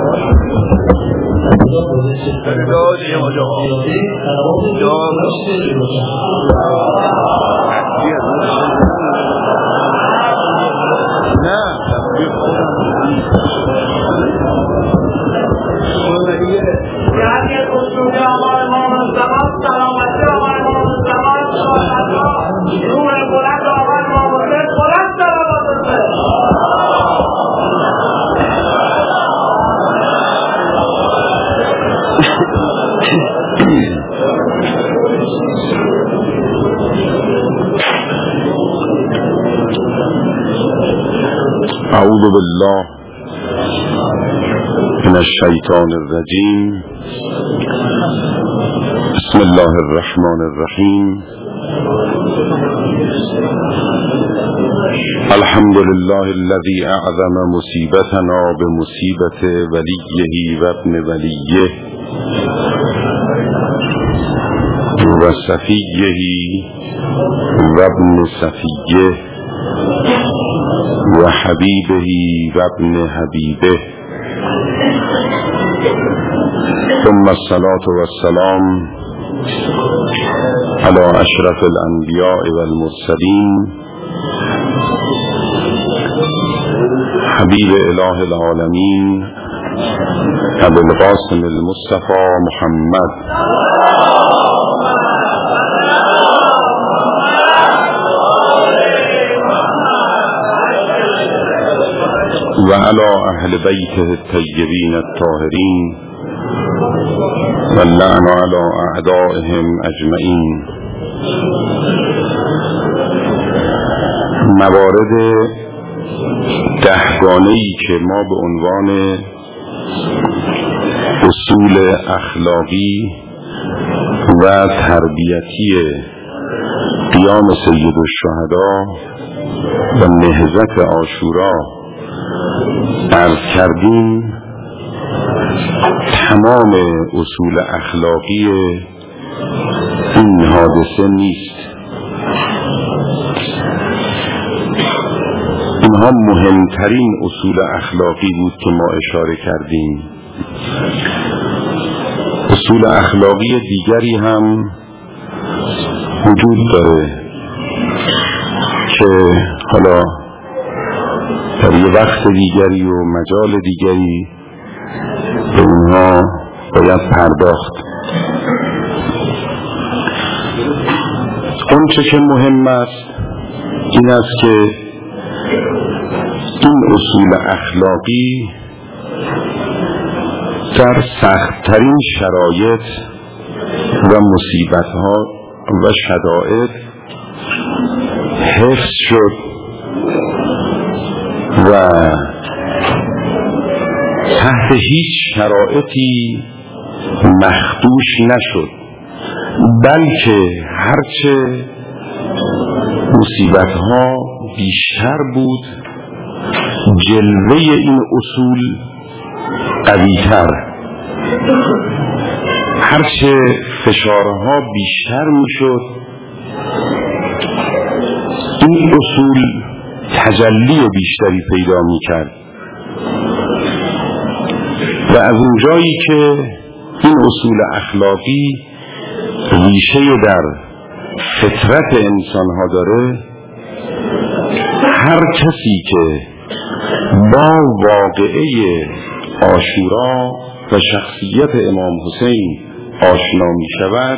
اعوذ بالله من الشیطان الرجیم. بسم الله الرحمن الرحیم. الحمد لله الذي اعظم مصیبتنا بمصیبت ولیه و ابن ولیه و صفیه و ابن صفیه و حبیبه و ابن حبیبه، ثم الصلاة والسلام على اشرف الانبیاء والمرسلین حبیب اله العالمین ابو القاسم المصطفى محمد و علی اهل بیته الطیبین الطاهرین و اللعن علی اعدائهم اجمعین. موارد 10 گانه‌ای که ما به عنوان اصول اخلاقی و تربیتی قیام سید الشهدا و نهضت عاشورا عرض کردیم، تمام اصول اخلاقی این حادثه نیست. اینها مهمترین اصول اخلاقی بود که ما اشاره کردیم. اصول اخلاقی دیگری هم وجود داره که حالا در یه وقت دیگری و مجال دیگری به اونها باید پرداخت. اون چه که مهم است این است که این اصول اخلاقی در سخت‌ترین شرایط و مصیبت‌ها و شدائد حفظ شد و تحت هیچ شرایطی مخدوش نشد، بلکه هرچه مصیبت‌ها بیشتر بود جلوه این اصول قوی‌تر، هرچه فشارها بیشتر میشد این اصول تجلی بیشتری پیدا میکرد. و از اونجایی که این اصول اخلاقی ریشه در فطرت انسان ها داره، هر کسی که با واقعه عاشورا و شخصیت امام حسین آشنا می شود،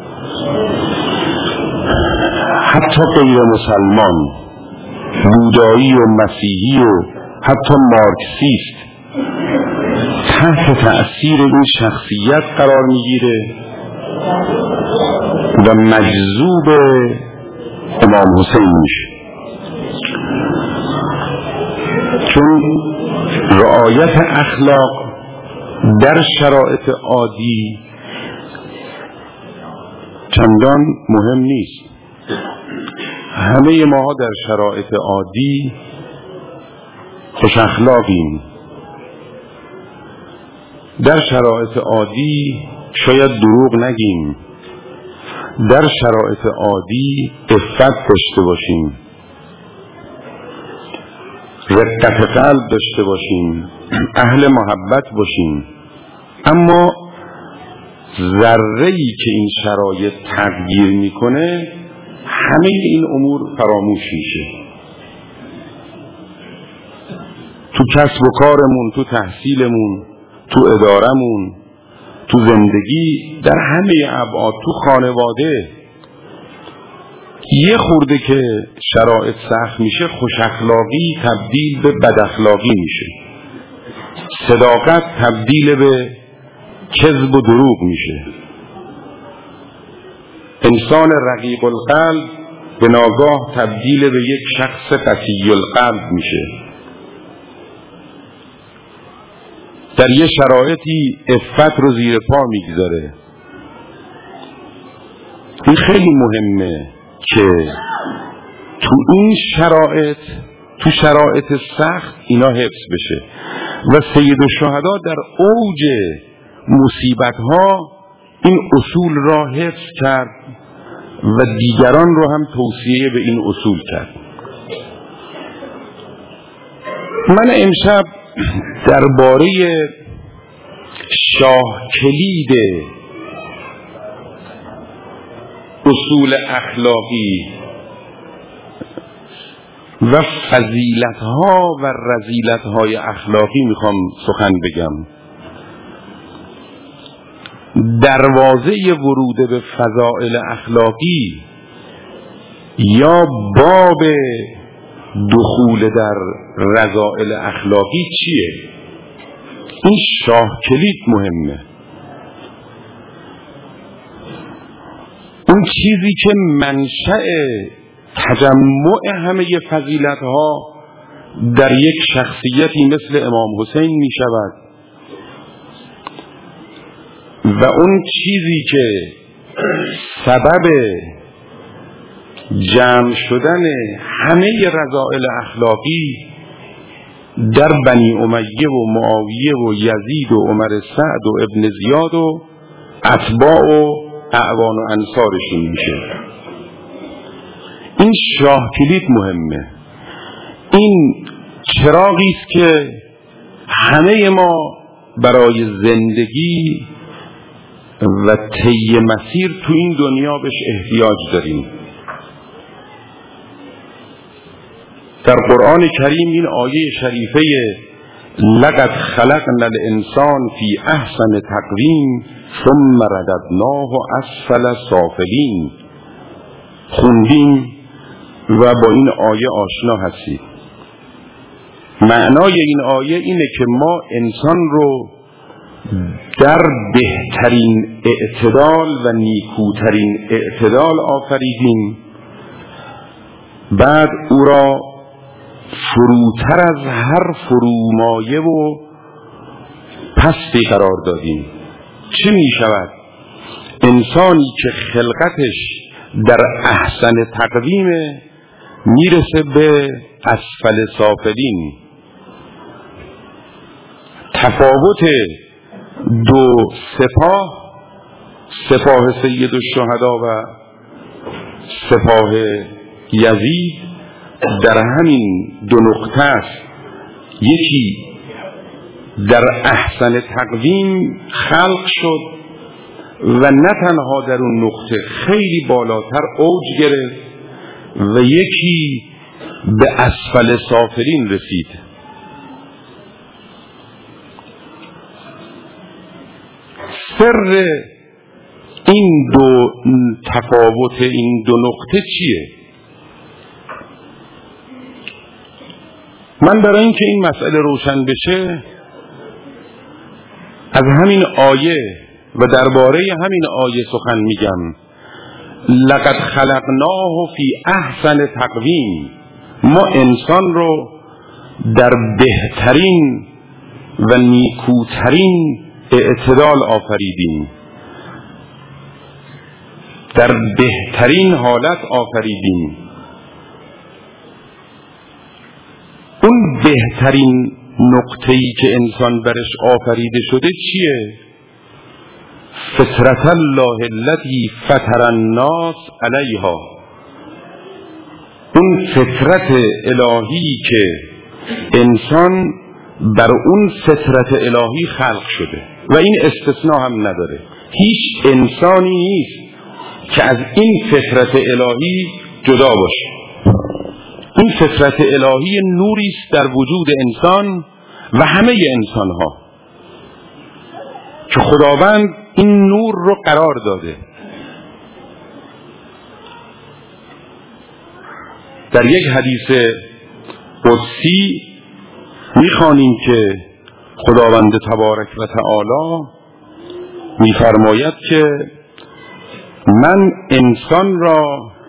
حتی غیر مسلمان، بودایی و مسیحی و حتی مارکسیست تحت تأثیر این شخصیت قرار میگیره و مجذوب امام حسین میشه، چون رعایت اخلاق در شرایط عادی چندان مهم نیست. همه ما در شرایط عادی خوش اخلاقیم، در شرایط عادی شاید دروغ نگیم، در شرایط عادی عفت داشته باشیم، رقت قلب داشته باشیم، اهل محبت باشیم، اما ذره‌ای که این شرایط تغییر میکنه همه این امور فراموش میشه. تو کسب و کارمون، تو تحصیلمون، تو ادارمون، تو زندگی، در همه ابعاد، تو خانواده، یه خورده که شرایط سخت میشه خوش اخلاقی تبدیل به بد اخلاقی میشه، صداقت تبدیل به کذب و دروغ میشه، انسان رقیق القلب به ناگاه تبدیل به یک شخص قسی القلب میشه. در یه شرایطی عفت رو زیر پا میگذاره. این خیلی مهمه که تو این شرایط، تو شرایط سخت اینا حفظ بشه. و سید الشهدا در اوج مصیبت ها این اصول را حفظ کرد و دیگران رو هم توصیه به این اصول کرد. من امشب درباره شاه کلید اصول اخلاقی و فضیلت‌ها و رذیلت‌های اخلاقی میخوام سخن بگم. دروازه ورود به فضائل اخلاقی یا باب دخول در رذائل اخلاقی چیه؟ این شاه کلید مهمه. اون چیزی که منشأ تجمع همه فضیلت‌ها در یک شخصیتی مثل امام حسین می شود و اون چیزی که سبب جمع شدن همه رذائل اخلاقی در بنی امیه و معاویه و یزید و عمر سعد و ابن زیاد و اتباع و اعوان و انصارشون میشه. این شاه کلید مهمه. این چراغی است که همه ما برای زندگی و طی مسیر تو این دنیا بهش احتیاج داریم. در قرآن کریم این آیه شریفه لقد خلقنا الانسان فی احسن تقویم ثم رددناه اسفل سافلین خوندیم و با این آیه آشنا هستید. معنای این آیه اینه که ما انسان رو در بهترین اعتدال و نیکوترین اعتدال آفریدیم، بعد او را فروتر از هر فرومایه و پستی قرار دادیم. چه می شود؟ انسانی که خلقتش در احسن تقویمه میرسه به اسفل سافلین. تفاوت دو سپاه سید الشهدا و سپاه یزید در همین دو نقطه است. یکی در احسن تقویم خلق شد و نه تنها در اون نقطه خیلی بالاتر اوج گرفت و یکی به اسفل سافلین رسید. سر این دو تفاوت، این دو نقطه چیه؟ من برای اینکه این مسئله روشن بشه از همین آیه و درباره همین آیه سخن میگم. لقد خلقناه فی احسن تقویم، ما انسان رو در بهترین و نیکوترین اعتدال آفریدیم، در بهترین حالت آفریدیم. اون بهترین نقطه‌ای که انسان برش آفریده شده چیه؟ فطرت الله التي فطر الناس علیها. اون فطرت الهی که انسان بر اون فطرت الهی خلق شده و این استثناء هم نداره. هیچ انسانی نیست که از این فطرت الهی جدا باشه. این فطرت الهی نوری است در وجود انسان و همه انسان‌ها که خداوند این نور رو قرار داده. در یک حدیث قدسی می‌خوانیم که خداوند تبارک و تعالی می‌فرماید که من انسان را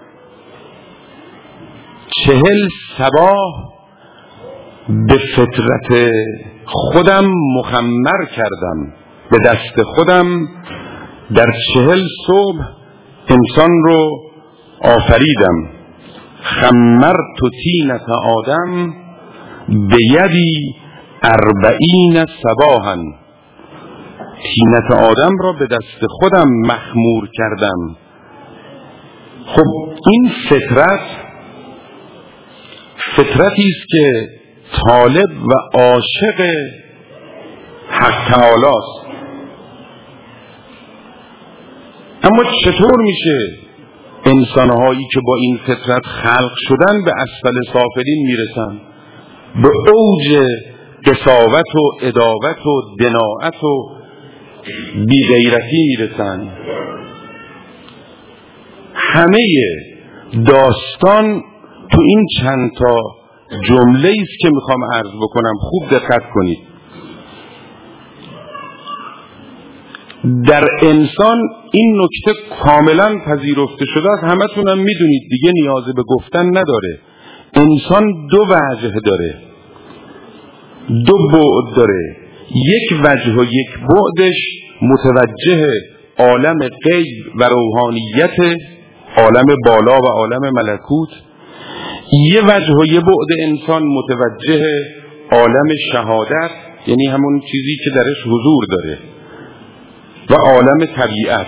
40 صباح به فطرت خودم مخمر کردم، به دست خودم در 40 صبح انسان رو آفریدم. خمرت طینة آدم بیدی 40 صباحا. طینة آدم را به دست خودم مخمور کردم. خب این فطرتی است که طالب و عاشق حق تعالی است. اما چطور میشه انسانهایی که با این فطرت خلق شدن به اسفل سافلین میرسن، به اوج قساوت و عداوت و دناعت و بی‌غیرتی میرسن؟ همه داستان تو این چند تا جمله است که میخوام عرض بکنم. خوب دقت کنید. در انسان این نکته کاملا پذیرفته شده است. همتون هم میدونید دیگه، نیازی به گفتن نداره. انسان 2 وجه داره، 2 بعد داره. یک وجه و یک بعدش متوجه عالم غیب و روحانیت، عالم بالا و عالم ملکوت. یه وجه و یه بعد انسان متوجه عالم شهادت، یعنی همون چیزی که درش حضور داره، و عالم طبیعت.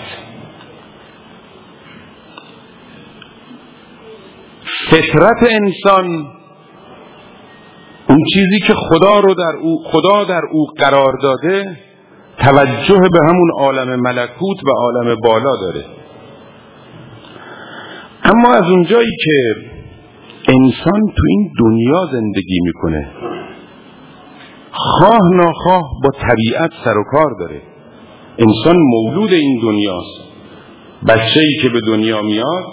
فطرت انسان، اون چیزی که خدا در او قرار داده، توجه به همون عالم ملکوت و عالم بالا داره. اما از اونجایی که انسان تو این دنیا زندگی میکنه، خواه ناخواه با طبیعت سر و کار داره. انسان مولود این دنیاست. بچه‌ای که به دنیا میاد،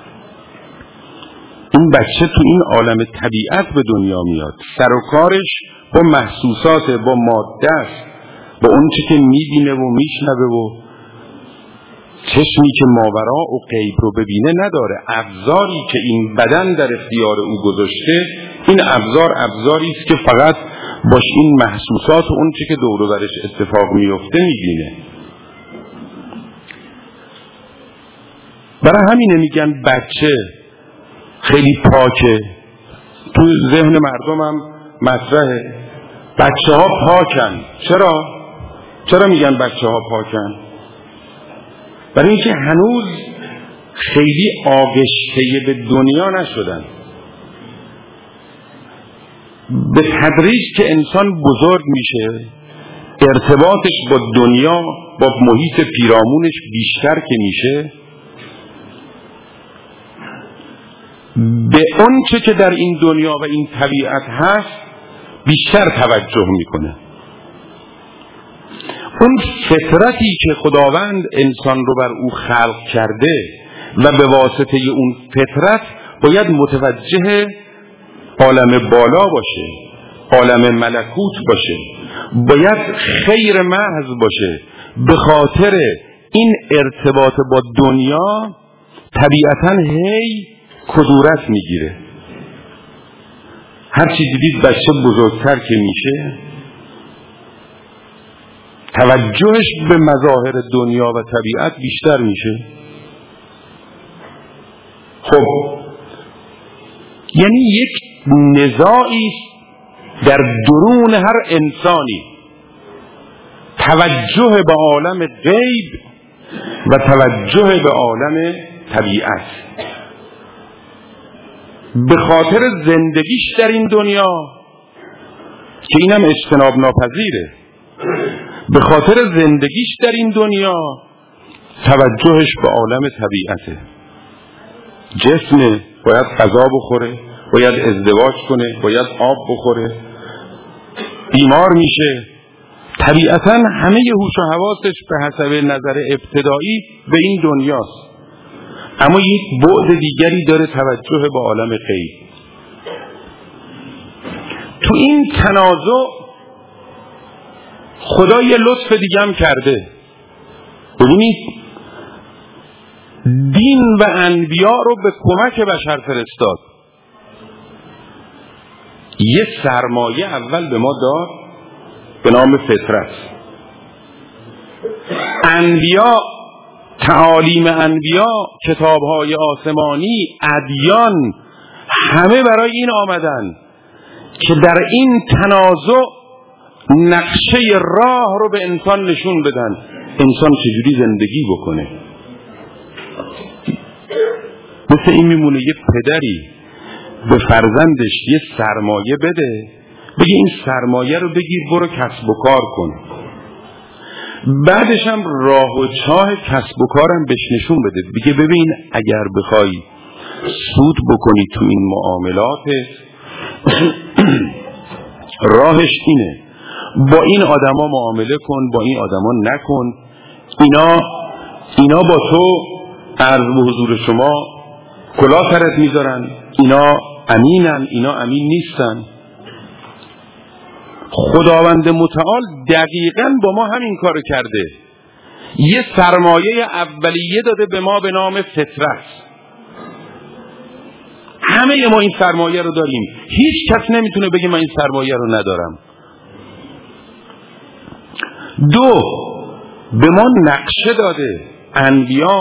این بچه تو این عالم طبیعت به دنیا میاد. سر و کارش با محسوسات، با ماده است، با اون چی که میبینه و میشنوه و چشمی که ماورا و غیب رو ببینه نداره. ابزاری که این بدن در اختیار او گذاشته، این ابزاری است که فقط باش این محسوسات و اون چی که دور و برش اتفاق میفته میبینه. برای همینه میگن بچه خیلی پاکه. تو ذهن مردم هم مطرحه بچه ها پاکن. چرا میگن بچه ها پاکن؟ برای اینکه هنوز خیلی آغشته به دنیا نشدن. به تدریج که انسان بزرگ میشه، ارتباطش با دنیا، با محیط پیرامونش بیشتر که میشه، به اون چه که در این دنیا و این طبیعت هست بیشتر توجه میکنه. اون فطرتی که خداوند انسان رو بر او خلق کرده و به واسطه اون فطرت باید متوجه عالم بالا باشه، عالم ملکوت باشه، باید خیر محض باشه. به خاطر این ارتباط با دنیا طبیعتاً هی کدورت میگیره. هر چی دیدید بچه بزرگتر که میشه، توجهش به مظاهر دنیا و طبیعت بیشتر میشه. خب یعنی یک نزاعی در درون هر انسانی، توجه به عالم غیب و توجه به عالم طبیعت. به خاطر زندگیش در این دنیا که اینم اجتناب ناپذیره. به خاطر زندگیش در این دنیا توجهش به عالم طبیعته. جسم باید غذا بخوره، باید ازدواج کنه، باید آب بخوره، بیمار میشه. طبیعتاً همه هوش و حواسش به حسب نظر ابتدایی به این دنیاست، اما یک بعد دیگری داره، توجه به عالم غیب. تو این تنازع خدا یه لطف دیگه هم کرده. ببینید دین و انبیا رو به کمک بشر فرستاد. یه سرمایه اول به ما داد به نام فطرت. انبیا، تعالیم انبیا، کتاب‌های آسمانی، ادیان، همه برای این آمدن که در این تنازع نقشه راه رو به انسان نشون بدن، انسان چجوری زندگی بکنه. مثل این میمونه یه پدری به فرزندش یه سرمایه بده، بگه این سرمایه رو بگیر برو کسب و کار کن، بعدش هم راه و چاه کسب و کارم بهش نشون بده، بگه ببین اگر بخوای سود بکنی تو این معاملاتت راهش اینه، با این آدما معامله کن، با این آدما نکن، اینا با تو عرض به حضور شما کلاه سرت میذارن، اینا امینن، اینا امین نیستن. خداوند متعال دقیقاً با ما همین کارو کرده. یه سرمایه اولیه داده به ما به نام فطرت. همه ما این سرمایه رو داریم، هیچ کس نمیتونه بگه من این سرمایه رو ندارم. دو، به ما نقشه داده، انبیا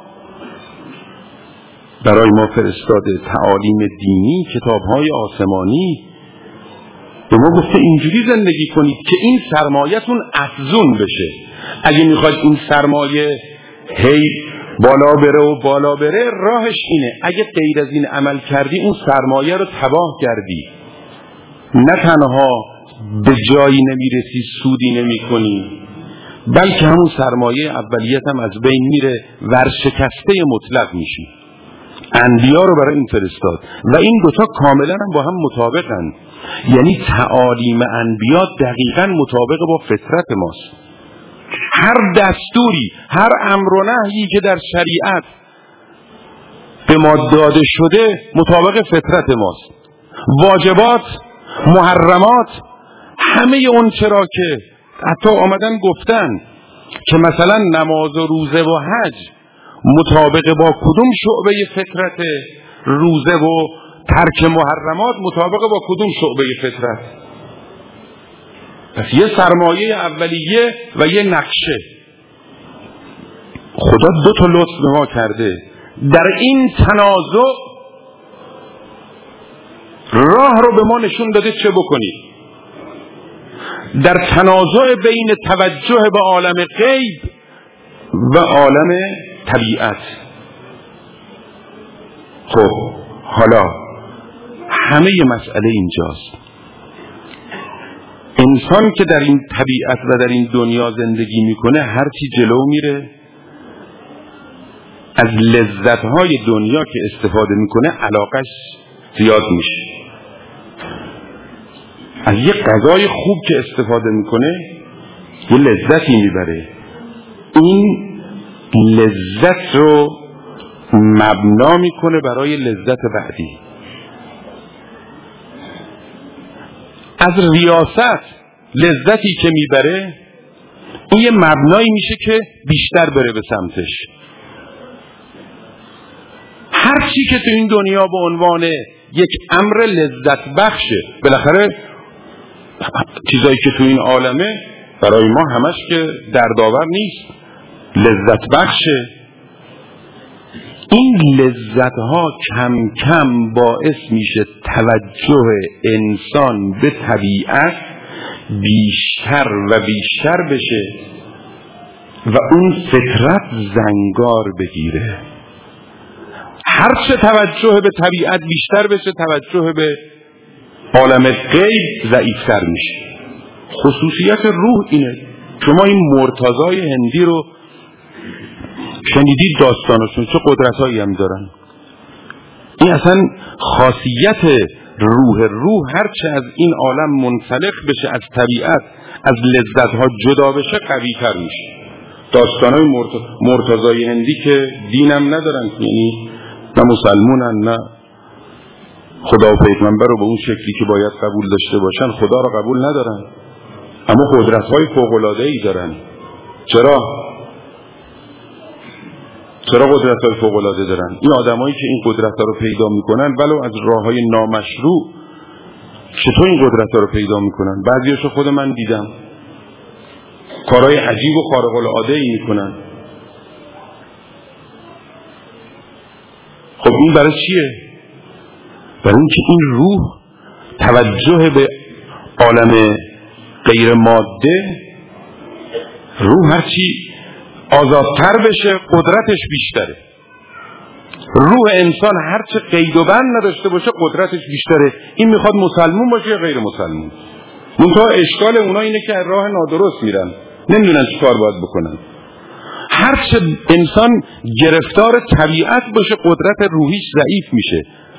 برای ما فرستاده، تعالیم دینی، کتاب‌های آسمانی، به ما گفته اینجوری زندگی کنید که این سرمایه‌تون افزون بشه. اگه میخواید این سرمایه هی بالا بره راهش اینه، اگه غیر از این عمل کردی اون سرمایه رو تباه کردی، نه تنها به جایی نمیرسی، سودی نمی کنی، بلکه همون سرمایه اولیت هم از بین میره، ورشکسته مطلق میشی. انبیا رو برای این فرستاد و این دوتا کاملا هم با هم مطابقن. یعنی تعالیم انبیا دقیقا مطابق با فطرت ماست. هر دستوری، هر امر و نهیی که در شریعت به ما داده شده مطابق فطرت ماست. واجبات، محرمات، همه اون چرا که حتی آمدن گفتن که مثلا نماز و روزه و حج مطابق با کدوم شعبه فطرت، روزه و ترک محرمات مطابق با کدوم شعبه فطرت. پس یه سرمایه اولیه و یه نقشه. خدا دو تا لطف به ما کرده. در این تنازع راه رو به ما نشون داده چه بکنید. در تنازع بین توجه به عالم غیب و عالم طبیعت. خب حالا همه مسئله اینجاست. انسان که در این طبیعت و در این دنیا زندگی میکنه، هرچی جلو میره از لذتهای دنیا که استفاده میکنه علاقش زیاد میشه. از یه غذای خوب که استفاده میکنه یه لذتی میبره، این لذت رو مبنا میکنه برای لذت بعدی. از ریاست لذتی که میبره این یه مبنایی میشه که بیشتر بره به سمتش. هر چی که تو این دنیا به عنوان یک امر لذت بخشه، بالاخره چیزایی که تو این عالمه برای ما همش که دردآور نیست، لذت بخشه. این لذت ها کم کم باعث میشه توجه انسان به طبیعت بیشتر و بیشتر بشه و اون فطرت زنگار بگیره. هرچه توجه به طبیعت بیشتر بشه، توجه به عالم غیب ضعیف‌تر میشه. خصوصیت روح اینه. شما این مرتضای هندی رو شنیدید داستانشون، چه قدرتایی هم دارن. این اصلا خاصیت روح هرچه از این عالم منسلخ بشه، از طبیعت، از لذت‌ها جدا بشه، قوی‌تر میشه. داستانای مرتضای هندی که دینم ندارن، یعنی نه مسلمونن نه خدا و پیغمبر رو به اون شکلی که باید قبول داشته باشن، خدا رو قبول ندارن، اما قدرت‌های فوق‌العاده‌ای دارن. چرا قدرت‌های فوق‌العاده دارن؟ این آدمایی که این قدرت‌ها رو پیدا میکنن ولو از راه‌های نامشروع، چطور این قدرت‌ها رو پیدا میکنن؟ بعضیاشو خود من دیدم، کارهای عجیب و خارق‌العاده‌ای میکنن. خب این برای چیه؟ برای اینکه این روح توجه به عالم غیر ماده، روح هرچی آزادتر بشه قدرتش بیشتره. روح انسان هرچه قید و بند نداشته باشه قدرتش بیشتره. این میخواد مسلمون باشه یا غیر مسلمون. منتها اشکال اونا اینه که راه نادرست میرن، نمیدونن چی کار باید بکنن. هرچه انسان گرفتار طبیعت باشه قدرت روحیش ضعیف میشه.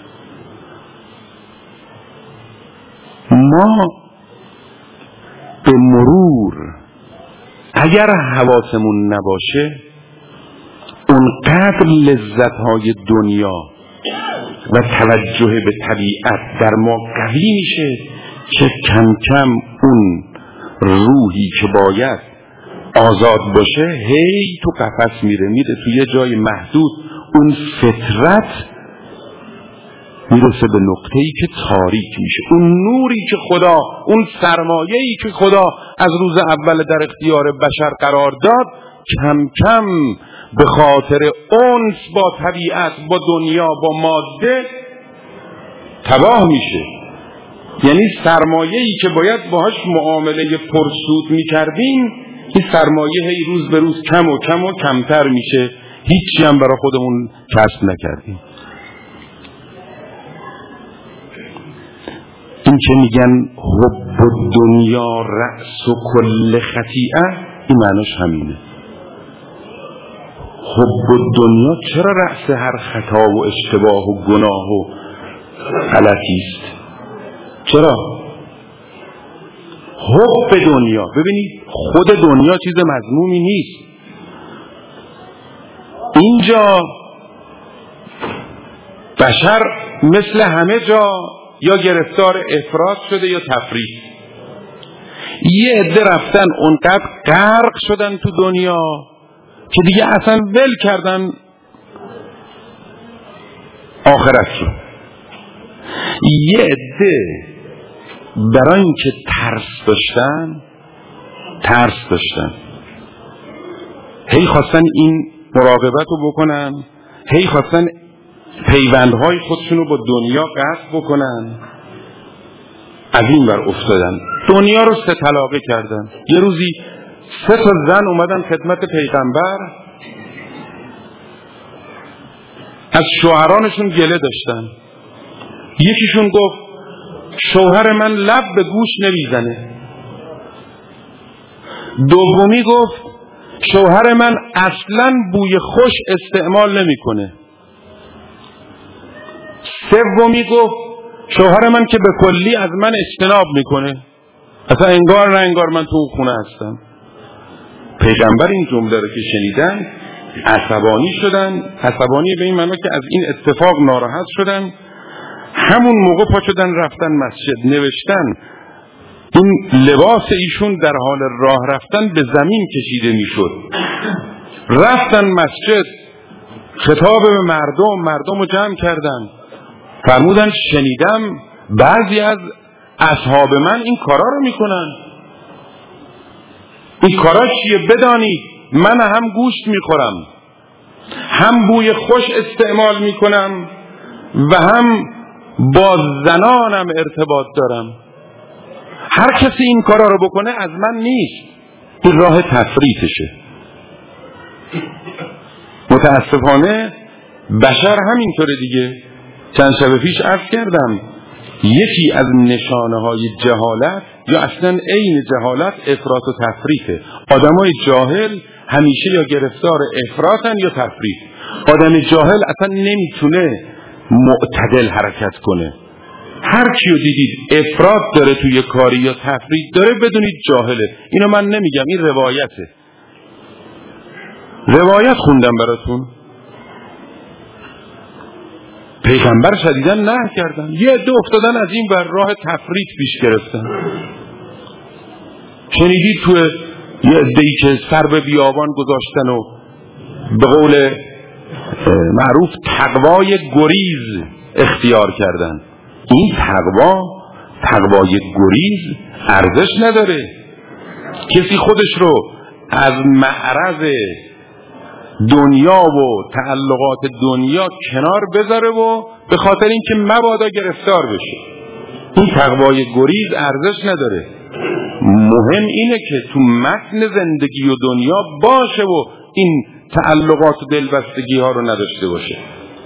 ما به مرور اگر حواسمون نباشه اونقدر لذت‌های دنیا و توجه به طبیعت در ما قوی میشه که کم کم اون روحی که باید آزاد باشه هی تو قفس میره تو یه جای محدود. اون فطرت میرسه به نقطه‌ای که تاریک میشه. اون نوری که خدا، اون سرمایه‌ای که خدا از روز اول در اختیار بشر قرار داد، کم کم به خاطر انس با طبیعت، با دنیا، با ماده تباه میشه. یعنی سرمایه‌ای که باید باهاش معامله پرسود میکردیم، این سرمایه هی روز به روز کم و کم و کمتر میشه، هیچی هم برای خودمون کسب نکردیم. این که میگن حب دنیا رأس و کل خطیئه، این معناش همینه. حب دنیا چرا رأس هر خطا و اشتباه و گناه و غلطی است؟ چرا؟ حب دنیا، ببینید خود دنیا چیز مذمومی نیست. اینجا بشر مثل همه جا یا گرفتار افراط شده یا تفریط. یه عده رفتن اونقدر غرق شدن تو دنیا که دیگه اصلا ول کردن آخرت رو. یه عده برای اینکه ترس داشتن هی خواستن این مراقبت رو بکنن، هی خواستن پیوندهای خودشون رو با دنیا قطع بکنن، از این بر افتادن، دنیا رو 3 طلاقه کردن. یه روزی 3 تا زن اومدن خدمت پیغمبر، از شوهرانشون گله داشتن. یکیشون گفت شوهر من لب به گوش نمیزنه. دومی گفت شوهر من اصلاً بوی خوش استعمال نمیکنه. سومی گفت شوهر من که به کلی از من اجتناب میکنه، اصلا انگار نه انگار من تو خونه هستم. پیغمبر این جمله رو که شنیدن عصبانی شدن. عصبانی به این معنی که از این اتفاق ناراحت شدن. همون موقع پا شدن رفتن مسجد، نوشتن این لباس ایشون در حال راه رفتن به زمین کشیده میشد. رفتن مسجد، خطاب به مردم رو جمع کردن، فرمودن شنیدم بعضی از اصحاب من این کارا رو میکنن. این کارا چیه؟ بدانید من هم گوشت میخورم، هم بوی خوش استعمال میکنم و هم با زنانم ارتباط دارم. هر کسی این کارا رو بکنه از من نیست، این راه تفریطشه. متاسفانه بشر همینطوره دیگه. چند شب پیش عرض کردم یکی از نشانه‌های جهالت یا اصلا عین جهالت افراط و تفریطه. آدمای جاهل همیشه یا گرفتار افراطن یا تفریط. آدم جاهل اصلا نمیتونه معتدل حرکت کنه. هر کیو دیدید افراط داره توی کاری یا تفریط داره بدونید جاهله. اینو من نمیگم، این روایته. روایت خوندم براتون. پیغمبر شدیداً نهی کردن، یه عده افتادن از این بر راه تفریط پیش گرفتن. شنیدید توی یه عده‌ای که سر به بیابان گذاشتن و به قول معروف تقوای گریز اختیار کردن. این تقوای گریز ارزش نداره. کسی خودش رو از معرض دنیا و تعلقات دنیا کنار بذاره و به خاطر اینکه مبادا گرفتار بشه. این تقوای گریز ارزش نداره. مهم اینه که تو متن زندگی و دنیا باشه و این تعلقات و دلبستگی ها رو نداشته باشه.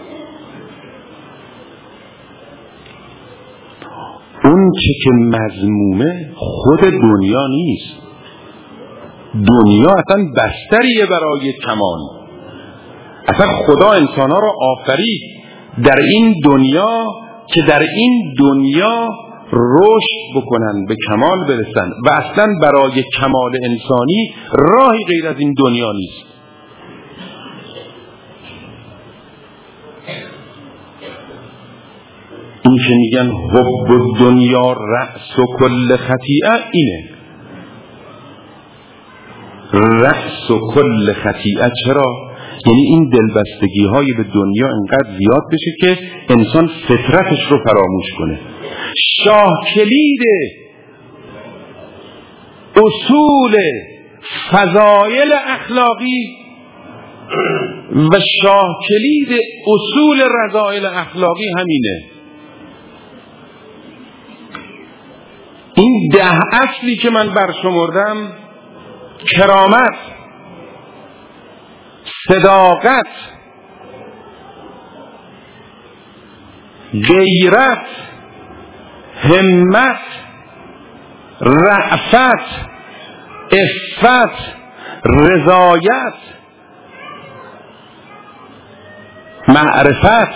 اون چه که مذمومه خود دنیا نیست. دنیا اصلا بستریه برای کمال. اصلا خدا انسانها رو آفرید در این دنیا که در این دنیا رشد بکنن، به کمال برسن و اصلا برای کمال انسانی راهی غیر از این دنیا نیست. این که میگن حب دنیا رأس و کل خطیئه، اینه رأس و کل خطیئه. چرا؟ یعنی این دلبستگی های به دنیا انقدر زیاد بشه که انسان فطرتش رو فراموش کنه. شاه کلید اصول فضایل اخلاقی و شاه کلید اصول رذائل اخلاقی همینه. این 10 اصلی که من برشمردم: کرامت، صداقت، غیرت، همت، رأفت، عفت، رضایت، معرفت،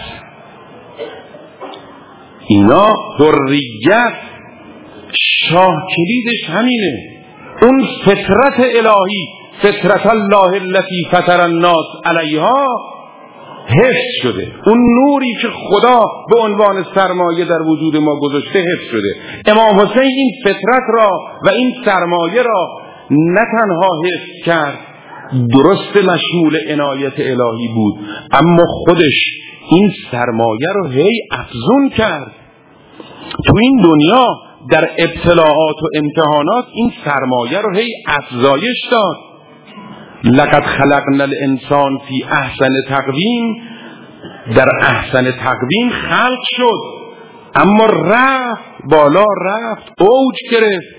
اینا حریت، شاه کلیدش همینه. اون فطرت الهی، فطرت الله التي فطر الناس علیها حفظ شده. اون نوری که خدا به عنوان سرمایه در وجود ما گذاشته حفظ شده. امام حسین این فطرت را و این سرمایه را نه تنها حفظ کرد، درست مشمول عنایت الهی بود، اما خودش این سرمایه رو هی افزون کرد. تو این دنیا در ابتلاعات و امتحانات این سرمایه رو هی افزایش داد. لقد خلقنا الانسان فی احسن تقویم، در احسن تقویم خلق شد، اما رفت بالا، رفت اوج گرفت.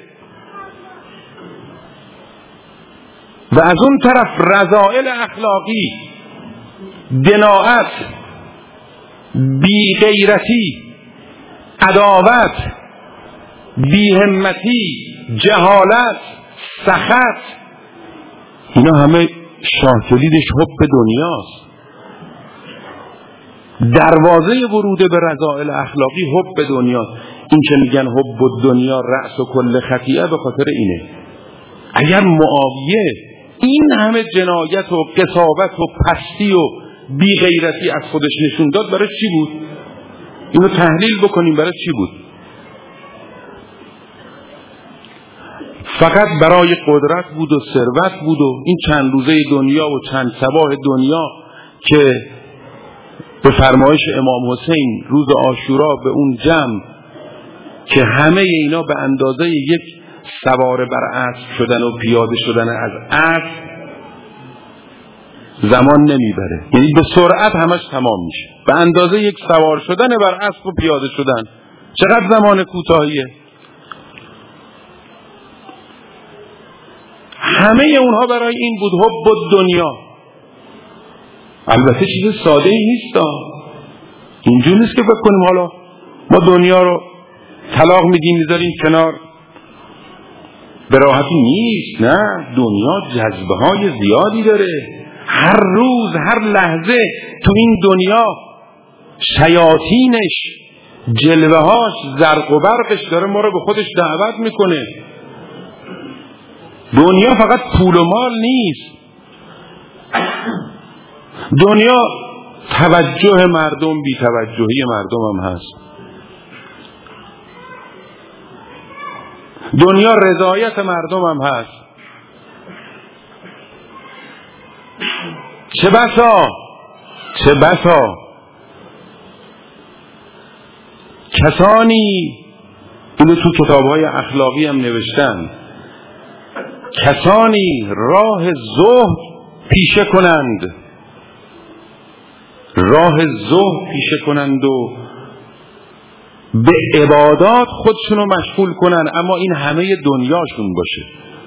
و از اون طرف رذائل اخلاقی، دناعت، بی غیرتی، عداوت، بی همتی، جهالت، سخط، اینا همه شاه کلیدش حب دنیاست. دروازه ورود به رذائل اخلاقی حب دنیاست. این که میگن حب دنیا رأس و کل خطیئه به خاطر اینه. اگر معاویه این همه جنایت و قساوت و پستی و بی غیرتی از خودش نشون داد، برای چی بود؟ اینو تحلیل بکنیم برای چی بود؟ فقط برای قدرت بود و ثروت بود و این چند روزه دنیا و چند صباح دنیا که به فرمایش امام حسین روز عاشورا به اون جمع که همه اینا به اندازه یک سوار بر اسب شدن و پیاده شدن از اسب زمان نمیبره، یعنی به سرعت همش تمام میشه. به اندازه یک سوار شدن بر اسب و پیاده شدن چقدر زمان کوتاهیه. همه اونها برای این بود حب دنیا. البته چیز ساده ای نیست، اینجور نیست که بکنیم حالا ما دنیا رو طلاق میدیم میذاریم کنار، به راحتی نیست. نه، دنیا جذبه های زیادی داره. هر روز هر لحظه تو این دنیا شیاطینش، جلوه هاش، زرق و برقش داره ما رو به خودش دعوت میکنه. دنیا فقط پول و مال نیست. دنیا توجه مردم، بی توجهی مردم هم هست. دنیا رضایت مردم هم هست. چه بسا کسانی، اینو تو کتاب‌های اخلاقی هم نوشتن، کسانی راه زهد پیشه کنند و به عبادات خودشونو مشغول کنن، اما این همه دنیاشون باشه،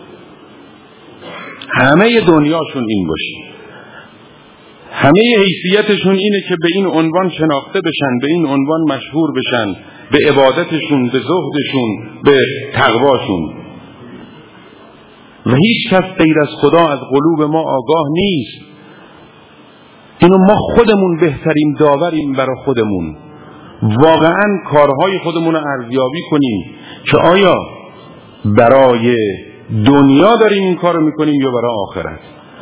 همه دنیاشون این باشه، همه حیثیتشون اینه که به این عنوان شناخته بشن، به این عنوان مشهور بشن، به عبادتشون، به زهدشون، به تقواشون. و هیچ کس غیر از خدا از قلوب ما آگاه نیست. اینو ما خودمون بهترین داوریم برای خودمون. واقعا کارهای خودمون رو ارزیابی کنیم که آیا برای دنیا داریم این کارو میکنیم یا برای آخرت.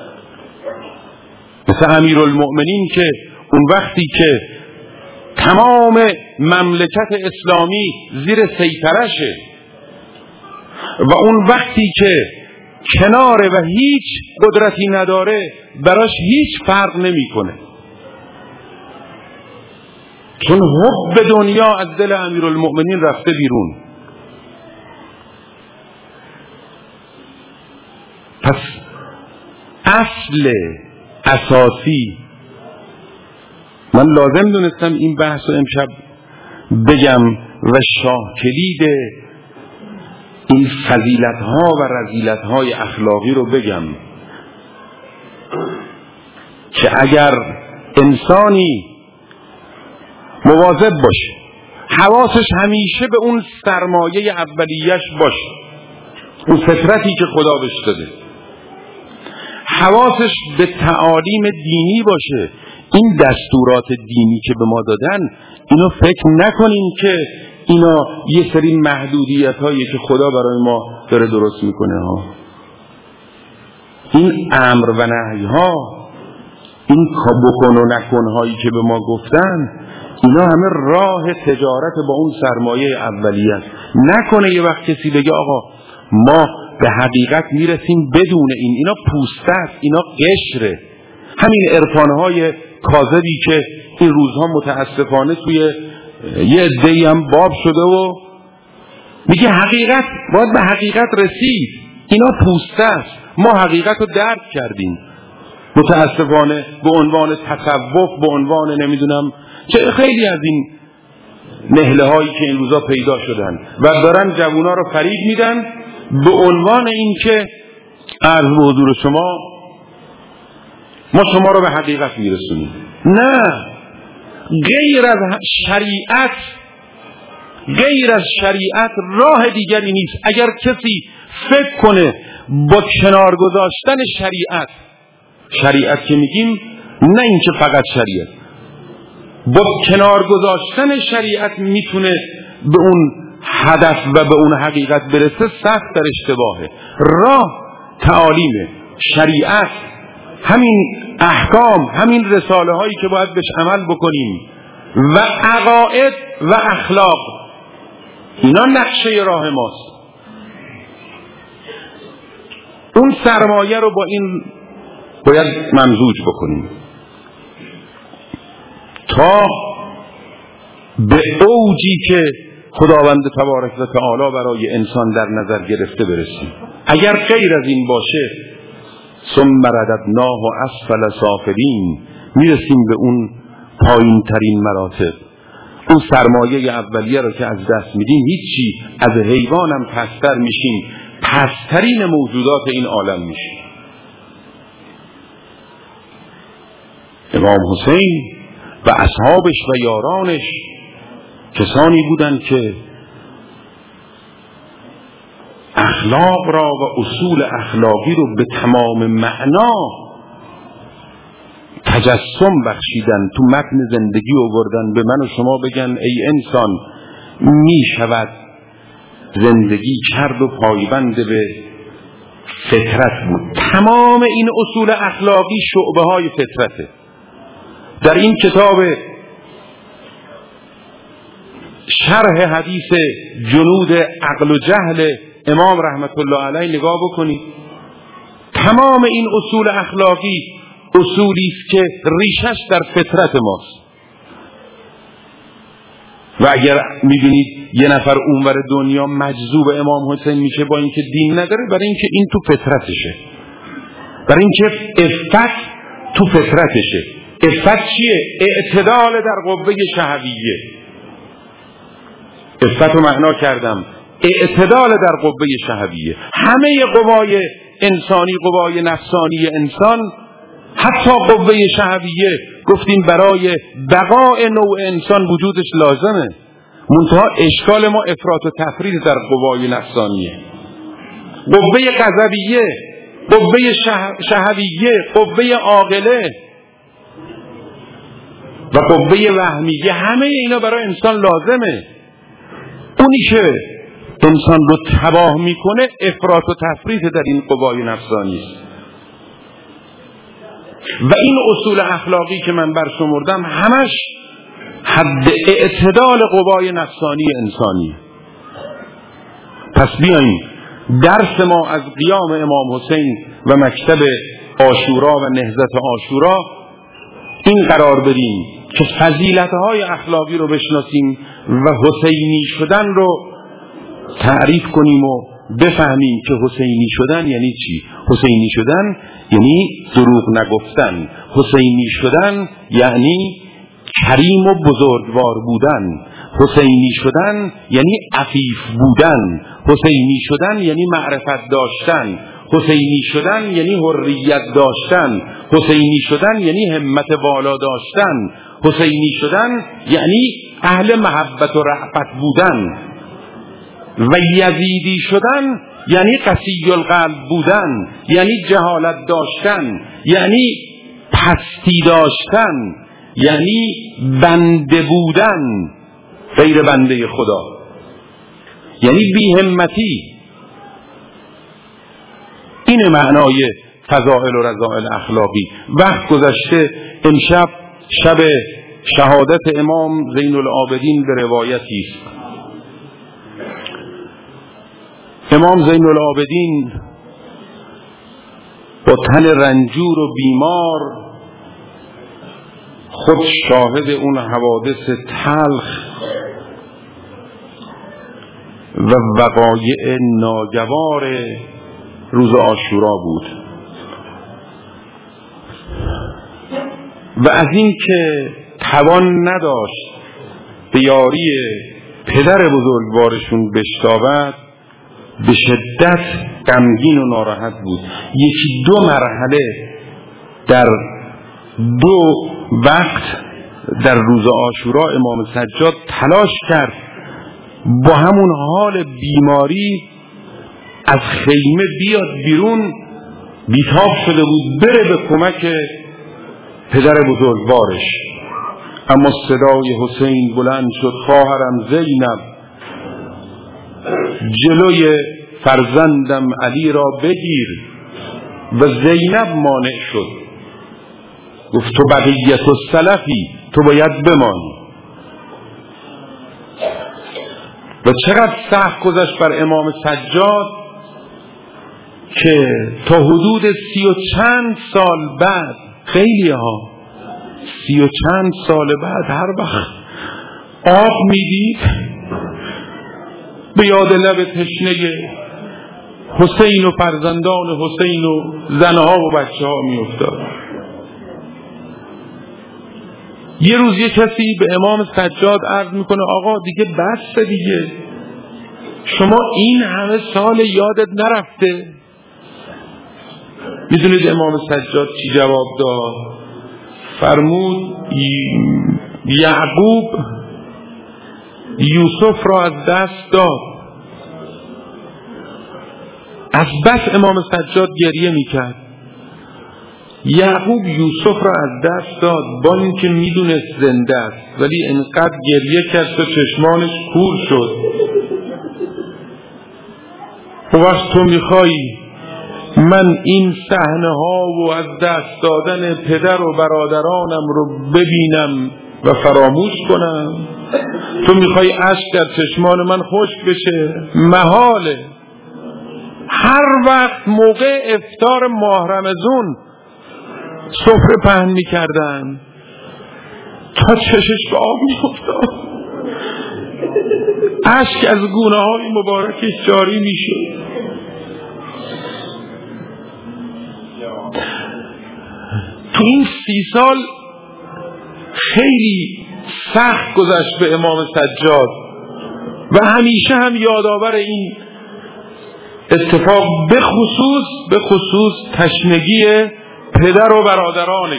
مثل امیرالمؤمنین که اون وقتی که تمام مملکت اسلامی زیر سیطرشه و اون وقتی که کناره و هیچ قدرتی نداره، براش هیچ فرق نمیکنه، چون حب دنیا از دل امیرالمؤمنین رفته بیرون. پس اصل اساسی، من لازم دونستم این بحث رو امشب بگم و شاه کلید این فضیلت‌ها و رذیلت‌های اخلاقی رو بگم که اگر انسانی مواظب باشه، حواسش همیشه به اون سرمایه اولیش باشه، اون فطرتی که خدا بهش داده، حواسش به تعالیم دینی باشه. این دستورات دینی که به ما دادن، اینو فکر نکنین که اینا یه سری محدودیت هایی که خدا برای ما داره درست میکنه ها. این امر و نهی ها، این بکن و نکن هایی که به ما گفتن، اینا همه راه تجارت با اون سرمایه اولیه است. نکنه یه وقت کسی بگه آقا ما به حقیقت میرسیم بدون اینا پوسته است، اینا قشره. همین عرفانهای کاذبی که این روزها متاسفانه توی یه عده‌ای هم باب شده و میگه حقیقت باید به حقیقت رسید، اینا پوسته است، ما حقیقت رو درک کردیم. متاسفانه به عنوان تصوف، به عنوان نمیدونم چه خیلی از این نهله هایی که این روزا پیدا شدن و دارن جوونا رو فریب میدن به عنوان این که عرض به حضور شما ما شما رو به حقیقت میرسونیم. نه، غیر از شریعت راه دیگری نیست. اگر کسی فکر کنه با کنار گذاشتن شریعت که میگیم نه این که فقط شریعت، با کنار گذاشتن شریعت میتونه به اون هدف و به اون حقیقت برسه، سخت در اشتباهه. راه تعالیم شریعت، همین احکام، همین رساله هایی که باید بهش عمل بکنیم و عقاید و اخلاق، اینا نقشه راه ماست. اون سرمایه رو با این باید ممزوج بکنیم تا به اوجی که خداوند تبارک و تعالی برای انسان در نظر گرفته برسیم. اگر غیر از این باشه، ثم رددناه اسفل سافلین، میرسیم به اون پایین ترین مراتب. اون سرمایه اولیه رو که از دست میدیم، هیچی، از حیوان هم پستر میشیم، پسترین موجودات این عالم میشیم. امام حسین و اصحابش و یارانش کسانی بودند که اخلاق را و اصول اخلاقی رو به تمام معنا تجسم بخشیدن، تو متن زندگی آوردن، به من و شما بگن ای انسان می شود زندگی کرد و پایبند به فطرت بود. تمام این اصول اخلاقی شعبه های فطرته. در این کتاب شرح حدیث جنود عقل و جهل امام رحمت الله علیه نگاه بکنید. تمام این اصول اخلاقی اصولی است که ریشش در فطرت ماست. و اگر میبینید یه نفر اونور دنیا مجذوب امام حسین میشه با اینکه دین نداره، برای اینکه این تو فطرتشه، برای اینکه عفت تو فطرتشه. عفت چیه؟ اعتدال در قوه شهویه. عفت رو معنا کردم، اعتدال در قوه شهویه. همه قوای انسانی، قوای نفسانی انسان، حتی قوه شهویه، گفتیم برای بقای نوع انسان وجودش لازمه. منتها اشکال ما افراط و تفرید در قوای نفسانیه. قوه غضبیه، قوه شهویه، قوه عاقله و قوه وهمیه، همه اینا برای انسان لازمه. اونی که انسان رو تباه میکنه افراط و تفرید در این قوای نفسانی است. و این اصول اخلاقی که من برشمردم همش حد اعتدال قوای نفسانی انسانی. پس بیاییم درس ما از قیام امام حسین و مکتب عاشورا و نهضت عاشورا این قرار بریم که فضیلت‌های اخلاقی رو بشناسیم و حسینی شدن رو تعریف کنیم و بفهمیم که حسینی شدن یعنی چی. حسینی شدن یعنی دروغ نگفتن. حسینی شدن یعنی کریم و بزرگوار بودن. حسینی شدن یعنی عفیف بودن. حسینی شدن یعنی معرفت داشتن. حسینی شدن یعنی حریت داشتن. حسینی شدن یعنی همت بالا داشتن. حسینی شدن یعنی اهل محبت و رأفت بودن. و یزیدی شدن یعنی قسی القلب بودن، یعنی جهالت داشتن، یعنی پستی داشتن، یعنی بنده بودن غیر بنده خدا، یعنی بی‌همتی. این معنای فضائل و رذائل اخلاقی. وقت گذشته، امشب شب شهادت امام زین العابدین به روایتی است. امام زین العابدین با تن رنجور و بیمار خود شاهد اون حوادث تلخ و وقایع ناگوار روز عاشورا بود و از این که توان نداشت به یاری پدر بزرگوارشون بشتابد به شدت غمگین و ناراحت بود. یکی دو مرحله در دو وقت در روز عاشورا امام سجاد تلاش کرد با همون حال بیماری از خیمه بیاد بیرون. بیتاب شده بود بره به کمک پدر بزرگوارش، اما صدای حسین بلند شد: خواهرم زینب، جلوی فرزندم علی را بگیر. و زینب مانع شد، گفت تو بقیت السلفی، تو باید بمانی. و چقدر سخت گذشت بر امام سجاد که تا حدود 30 و چند سال بعد، خیلی ها 30 و چند سال بعد، هر وقت آب میدید به یاد لب تشنه حسین و فرزندان حسین و زنها و بچه ها می افتاد. یه روز یه کسی به امام سجاد عرض میکنه: آقا دیگه بس دیگه، شما این همه سال یادت نرفته؟ میدونید امام سجاد چی جواب داد؟ فرمود: یعقوب یوسف را از دست داد، از بس امام سجاد گریه میکرد. یعقوب یوسف را از دست داد با اینکه میدونست زنده است، ولی انقدر گریه کرد تا چشمانش کور شد. و وقت تو میخوای من این صحنه ها و از دست دادن پدر و برادرانم رو ببینم و فراموش کنم؟ تو میخوای اشک در چشمان من خشک بشه؟ محاله. هر وقت موقع افطار ماه رمضان سفره پهن میکردن تا چشش به آب میافتاد، اشک از گونه های مبارکش جاری میشد. تو این 30 سال خیلی سخت گذشت به امام سجاد و همیشه هم یادآور این اتفاق به خصوص تشنگی پدر و برادرانش.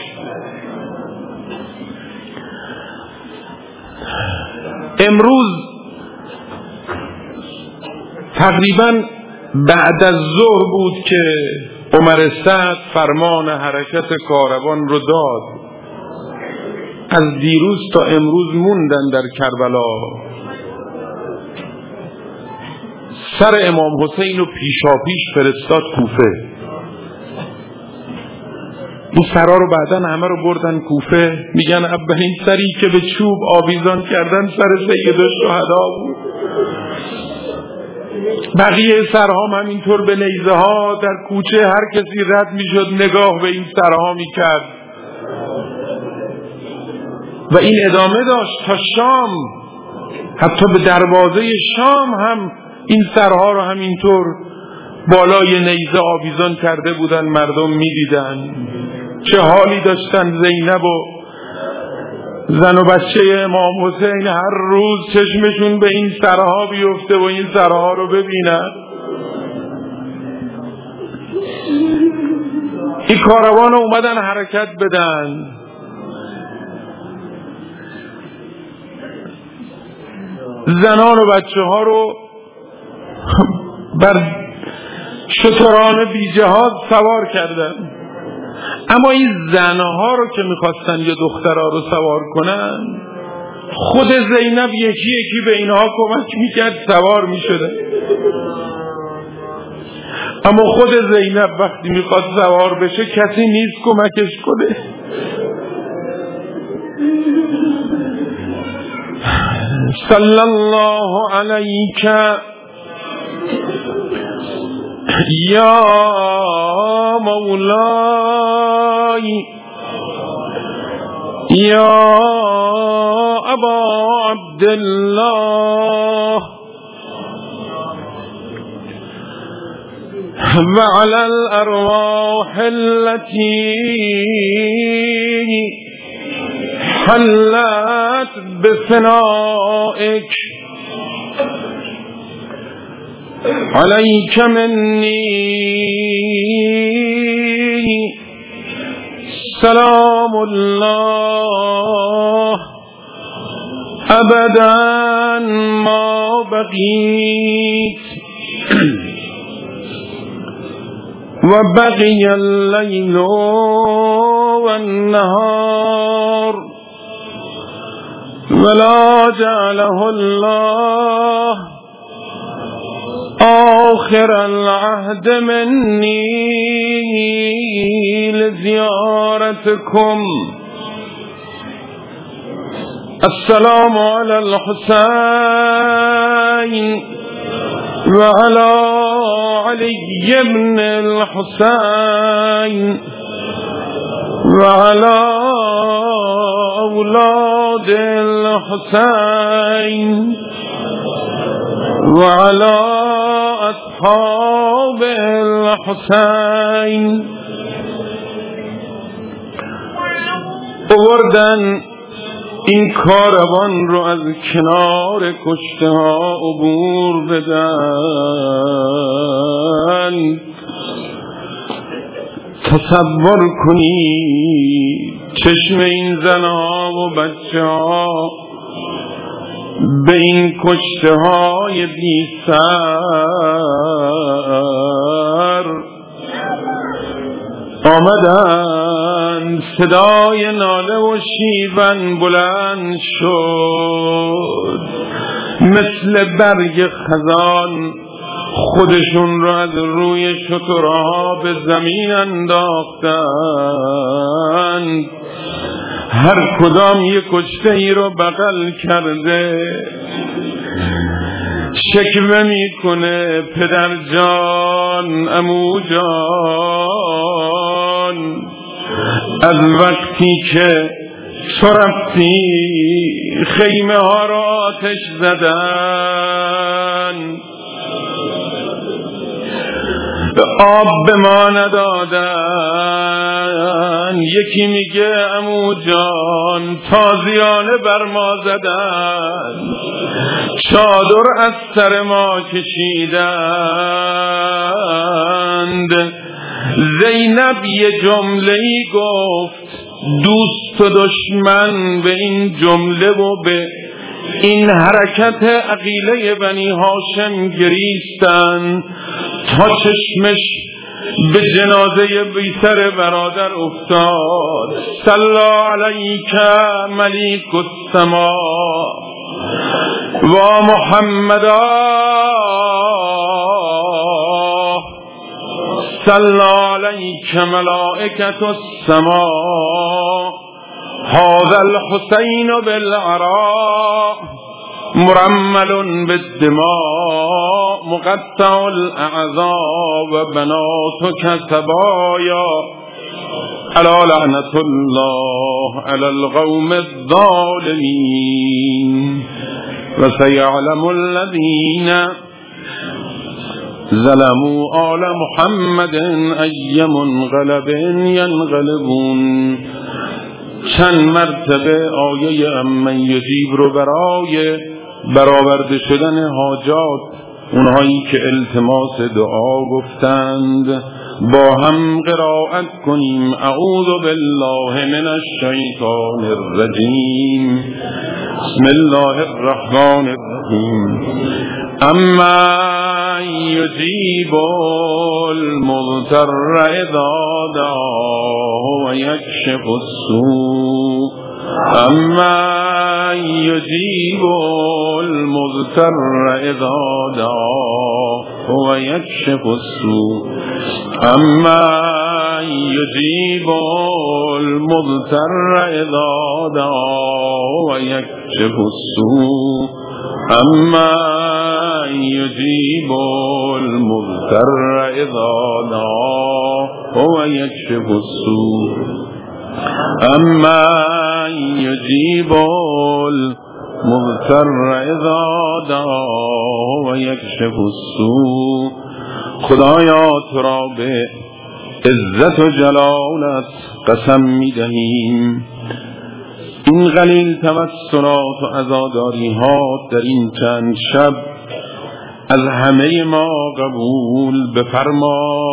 امروز تقریبا بعد از ظهر بود که عمر سعد فرمان حرکت کاروان رو داد. از دیروز تا امروز موندن در کربلا. سر امام حسین رو پیشاپیش فرستاد کوفه. این سرها رو بعدن همه رو بردن کوفه. میگن اولین سری که به چوب آویزان کردن سر سید الشهدا بود. بقیه سرها هم همینطور به نیزه ها در کوچه هر کسی رد میشد نگاه به این سرها میکرد و این ادامه داشت تا شام. حتی به دروازه شام هم این سرها رو همینطور بالای نیزه آویزان کرده بودن. مردم میدیدن چه حالی داشتن. زینب و زن و بچه امام حسین هر روز چشمشون به این سرها بیفته و این سرها رو ببینن. این کاروان رو اومدن حرکت بدن. زنان و بچه ها رو بر شتران بی جهاد سوار کردن. اما این زنها رو که میخواستن یا دخترها رو سوار کنن، خود زینب یکی یکی به اینها کمک میکرد سوار میشدن. اما خود زینب وقتی میخواد سوار بشه کسی نیست کمکش کنه. صلی الله علیک یا مولای یا ابا عبدالله وعلى الأرواح التي حلت بفنائك عليك مني سلام الله أبدا ما بقيت وبقي الليل والنهار ولا جعله الله آخر العهد مني لزيارتكم. السلام على الحسين وعلى علي بن الحسين وعلى أولاد الحسين وعلى أصحاب الحسين. آوردن این کاروان رو از کنار کشته ها عبور بدن. تصور کنی چشم این زنها و بچه ها به این کشته های بی سر آمدن صدای ناله و شیون بلند شد، مثل برگ خزان خودشون رو از روی شترها به زمین انداختن. هر کدام یک کشته ای رو بغل کرده، شکوه میکنه پدر جان، عمو جان، از وقتی که تو رفتی خیمه ها را آتش زدن، آب به ما ندادن. یکی میگه عمو جان تازیانه بر ما زدن، چادر از سر ما کشیدند. زینب یه جمله‌ای گفت، دوست و دشمن به این جمله و به این حرکت عقیله بنی هاشم گریستن تا چشمش به جنازه بیسر برادر افتاد. صلی علیک ملیک السما و محمدا، صلی علیک ملائکة السما، هذا الحسین بالعراء مرمل بالدماء، مقطع الاعضاء و بناتک سبایا، الا لعنة الله على القوم الظالمین. و سیعلم الذین ظلموا آل محمد ای منقلب ینقلبون. چند مرتبه آیه امن یجیب رو برای برآورده شدن حاجات اونهایی که التماس دعا گفتند با هم قرائت کنیم. اعوذ بالله من الشیطان الرجیم، بسم الله الرحمن الرحیم. اما یجیب المضطر اذا دعاه و یکشف السوء، اما یجیب المضطر اذا دعاه و یکشف السوء، اما یجیب المضطر اذا دعاه و یکشف السوء، اما یجیب المضطر اذا دعاه و یکشف السوء، اما یجیب المضطر اذا دعاه و یکشف السوء. خدایا تو را به عزت و جلالت قسم می‌دهیم این قلیل توسلات و عزاداری ها در این چند شب از همه ما قبول بفرما.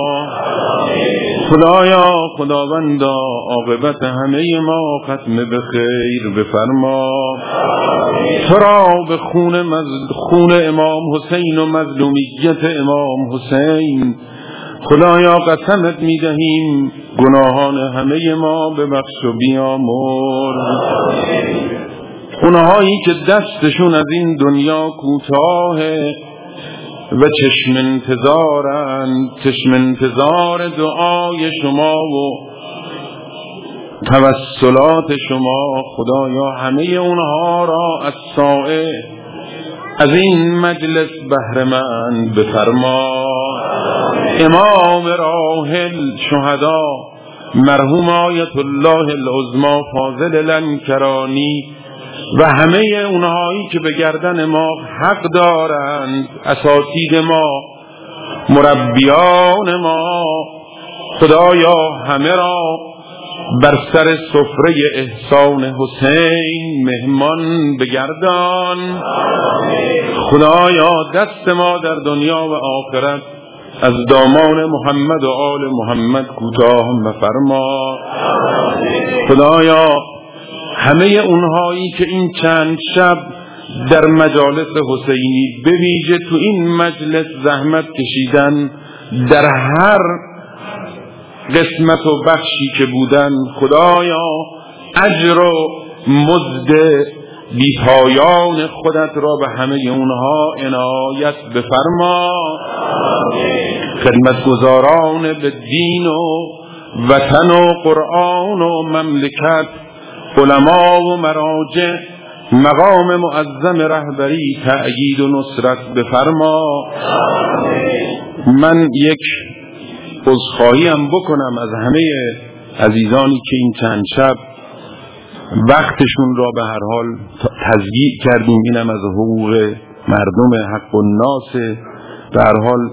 خدایا خداوندا عاقبت همه ما ختم به خیر بفرما. تو را به خون امام حسین و مظلومیت امام حسین خدایا قسمت میدهیم گناهان همه ما ببخش و بیامرز. اونهایی که دستشون از این دنیا کوتاهه و چشم انتظار دعای شما و توسلات شما، خدایا همه اونها را از ساعه از این مجلس بهره‌مند بفرما. امام راحل شهدا مرحوم آیت الله العظمی فاضل لنکرانی و همه اونهایی که به گردن ما حق دارند، اساتید ما، مربیان ما، خدایا همه را بر سر سفره احسان حسین مهمان بگردان. خدایا دست ما در دنیا و آخرت از دامان محمد و آل محمد کوتاه مفرما. خدایا همه اونهایی که این چند شب در مجالس حسینی به ویژه تو این مجلس زحمت کشیدن، در هر قسمت و بخشی که بودن. خدایا اجر و مزد بی‌پایان خودت را به همه اونها عنایت بفرما. خدمتگزاران به دین و وطن و قرآن و مملکت، علما و مراجع، مقام معظم رهبری تأیید و نصرت بفرما. من یک عذرخواهی هم بکنم از همه عزیزانی که این چند شب وقتشون را به هر حال تضییع کردیم. اینم از حقوق مردم، حق الناس. به هر حال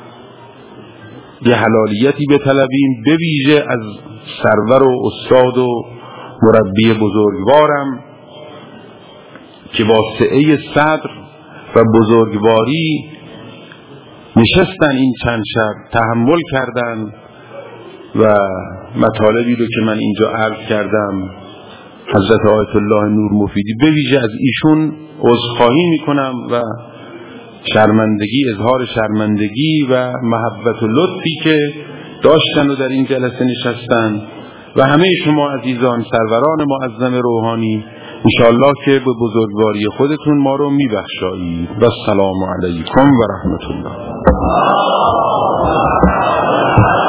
یه حلالیتی بطلبیم، به ویژه از سرور و استاد و مربی بزرگوارم که واسطه صدر و بزرگواری نشستن این چند شب، تحمل کردن و مطالبی رو که من اینجا عرض کردم حضرت آیت الله نور مفیدی به ویژه از ایشون عذرخواهی میکنم و شرمندگی، اظهار شرمندگی و محبت و لطفی که داشتن و در این جلسه نشستن و همه شما عزیزان سروران معظم روحانی انشاءالله که به بزرگواری خودتون ما رو میبخشایید. و السلام علیکم و رحمت الله.